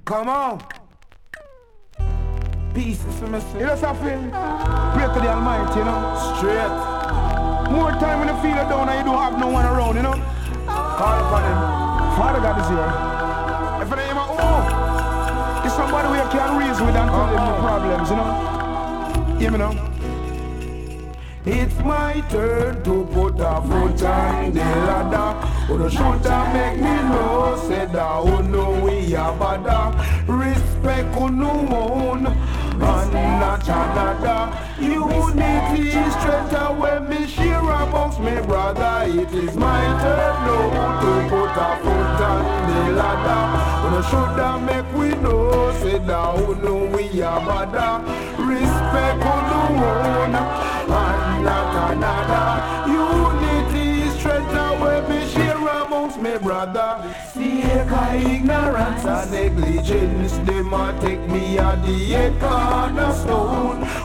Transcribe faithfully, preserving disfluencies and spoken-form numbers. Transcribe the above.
Come on. Pieces for me. You know something? Pray to the Almighty, you know. Straight. More time when you feel it down and you don't have no one around, you know. Call upon him. Father God is here. If I name oh, it's somebody we can reason with and tell them the problems, you know. Hear me now. It's my turn to put a foot on the ladder. Who shoulda make me know, say that who know we are bada. Respect who no own, and not another. Unity straight away me share amongst me brother. It is my turn now to put a foot on the ladder. Who shoulda make we know, say that who know we are bada. Respect who no own, and not another. Unity straight away me share amongst me brother. See a ignorance and negligence, they might take me at the cornerstone.